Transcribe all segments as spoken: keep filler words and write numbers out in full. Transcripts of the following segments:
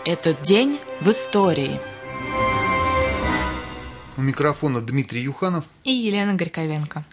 Этот день в истории. У микрофона Дмитрий Юханов и Елена Горьковенко.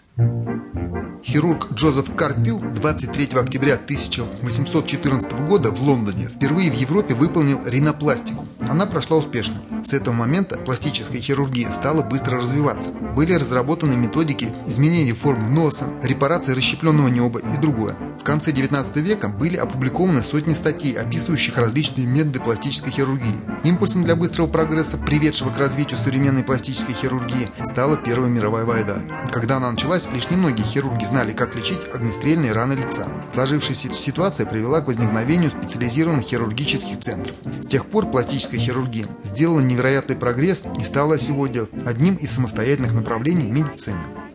Хирург Джозеф Карпю двадцать третьего октября тысяча восемьсот четырнадцатого года в Лондоне впервые в Европе выполнил ринопластику. Она прошла успешно. С этого момента пластическая хирургия стала быстро развиваться. Были разработаны методики изменения формы носа, репарации расщепленного неба и другое. В конце девятнадцатого века были опубликованы сотни статей, описывающих различные методы пластической хирургии. Импульсом для быстрого прогресса, приведшего к развитию современной пластической хирургии, стала Первая мировая война. Когда она началась, лишь немногие хирурги знали, как лечить огнестрельные раны лица. Сложившаяся ситуация привела к возникновению специализированных хирургических центров. С тех пор пластическая хирургия сделала невероятный прогресс и стала сегодня одним из самостоятельных направлений медицины.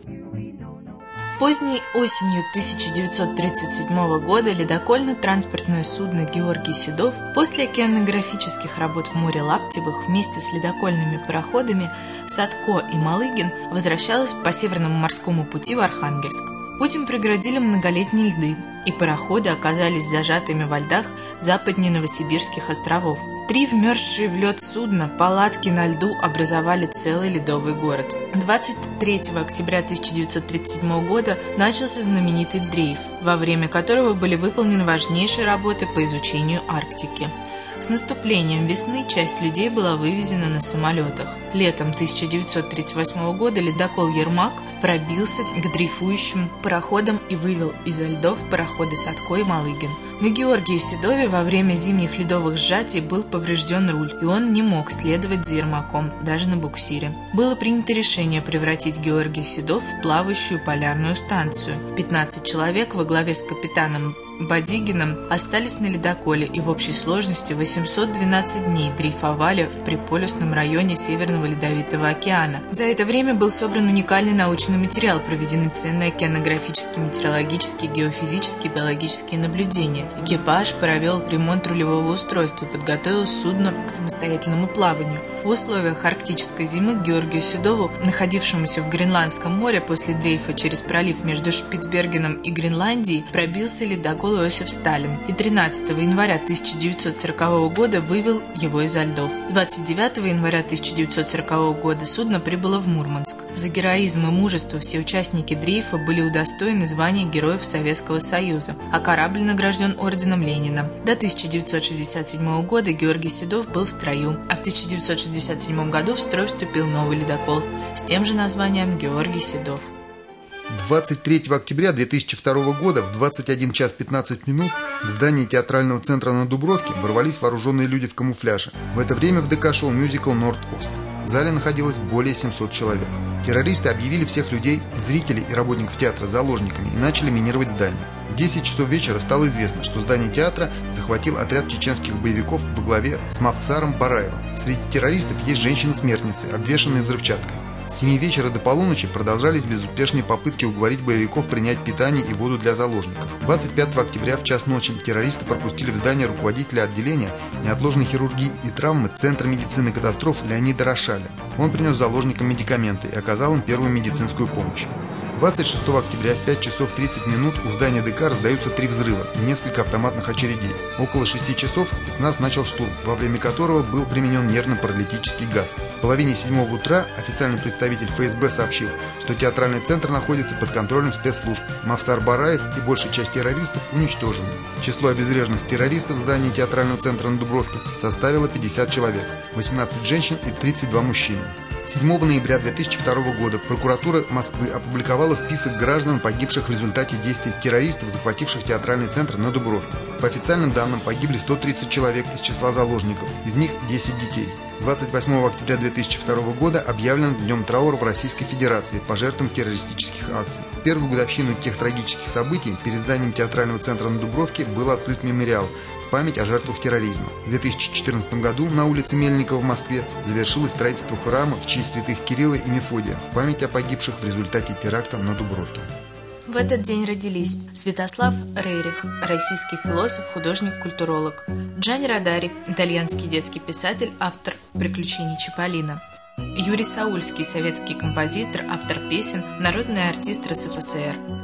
Поздней осенью тысяча девятьсот тридцать седьмого года ледокольно-транспортное судно «Георгий Седов» после океанографических работ в море Лаптевых вместе с ледокольными пароходами «Садко» и «Малыгин» возвращалось по Северному морскому пути в Архангельск. Путь им преградили многолетние льды, и пароходы оказались зажатыми во льдах западнее Новосибирских островов. Три вмерзшие в лед судна, палатки на льду образовали целый ледовый город. двадцать третьего октября тысяча девятьсот тридцать седьмого года начался знаменитый дрейф, во время которого были выполнены важнейшие работы по изучению Арктики. С наступлением весны часть людей была вывезена на самолетах. Летом тысяча девятьсот тридцать восьмого года ледокол «Ермак» пробился к дрейфующим пароходам и вывел из-за льдов пароходы «Садко» и «Малыгин». На Георгии Седове во время зимних ледовых сжатий был поврежден руль, и он не мог следовать за Ермаком, даже на буксире. Было принято решение превратить Георгий Седов в плавающую полярную станцию. пятнадцать человек во главе с капитаном Бодигином остались на ледоколе и в общей сложности восемьсот двенадцать дней дрейфовали в приполюсном районе Северного Ледовитого океана. За это время был собран уникальный научный материал, проведены ценные океанографические, метеорологические, геофизические, биологические наблюдения. Экипаж провел ремонт рулевого устройства и подготовил судно к самостоятельному плаванию. В условиях арктической зимы к Георгию Седову, находившемуся в Гренландском море после дрейфа через пролив между Шпицбергеном и Гренландией, пробился ледокол Иосиф Сталин и тринадцатого января тысяча девятьсот сорокового года вывел его изо льдов. двадцать девятого января тысяча девятьсот сорокового года судно прибыло в Мурманск. За героизм и мужество все участники дрейфа были удостоены звания Героев Советского Союза, а корабль награжден орденом Ленина. До тысяча девятьсот шестьдесят седьмого года Георгий Седов был в строю, а в тысяча девятьсот шестьдесят седьмом году в строй вступил новый ледокол с тем же названием «Георгий Седов». двадцать третьего октября две тысячи второго года в двадцать один час пятнадцать минут в здании театрального центра на Дубровке ворвались вооруженные люди в камуфляже. В это время в ДК шел мюзикл «Норд-Ост». В зале находилось более семисот человек. Террористы объявили всех людей, зрителей и работников театра заложниками и начали минировать здание. В десять часов вечера стало известно, что здание театра захватил отряд чеченских боевиков во главе с Мавсаром Бараевым. Среди террористов есть женщины-смертницы, обвешанные взрывчаткой. С семи вечера до полуночи продолжались безуспешные попытки уговорить боевиков принять питание и воду для заложников. двадцать пятого октября в час ночи террористы пропустили в здание руководителя отделения неотложной хирургии и травмы Центра медицины катастроф Леонида Рошаля. Он принес заложникам медикаменты и оказал им первую медицинскую помощь. двадцать шестого октября в пять часов тридцать минут у здания ДК раздаются три взрыва и несколько автоматных очередей. Около шести часов спецназ начал штурм, во время которого был применен нервно-паралитический газ. В половине седьмого утра официальный представитель ФСБ сообщил, что театральный центр находится под контролем спецслужб. Мавсар Бараев и большая часть террористов уничтожены. Число обезвреженных террористов в здании театрального центра на Дубровке составило пятьдесят человек, восемнадцать женщин и тридцать два мужчины. седьмого ноября две тысячи второго года прокуратура Москвы опубликовала список граждан, погибших в результате действий террористов, захвативших театральный центр на Дубровке. По официальным данным, погибли сто тридцать человек из числа заложников, из них десять детей. двадцать восьмого октября две тысячи второго года объявлен Днем траура в Российской Федерации по жертвам террористических акций. В первую годовщину тех трагических событий перед зданием театрального центра на Дубровке был открыт мемориал в память о жертвах терроризма. В две тысячи четырнадцатом году на улице Мельникова в Москве завершилось строительство храма в честь святых Кирилла и Мефодия в память о погибших в результате теракта на Дубровке. В этот день родились Святослав Рерих, российский философ, художник, культуролог; Джанни Родари, итальянский детский писатель, автор «Приключений Чиполлино»; Юрий Саульский, советский композитор, автор песен, народный артист РСФСР;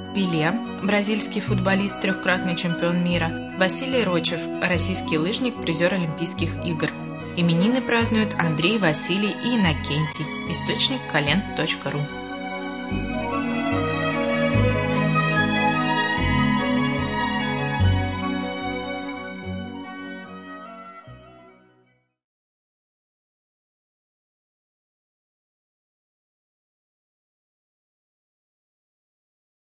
Пеле, бразильский футболист, трехкратный чемпион мира, Василий Рочев, российский лыжник, призер Олимпийских игр. Именины празднуют Андрей, Василий и Иннокентий. Источник калент точка ру.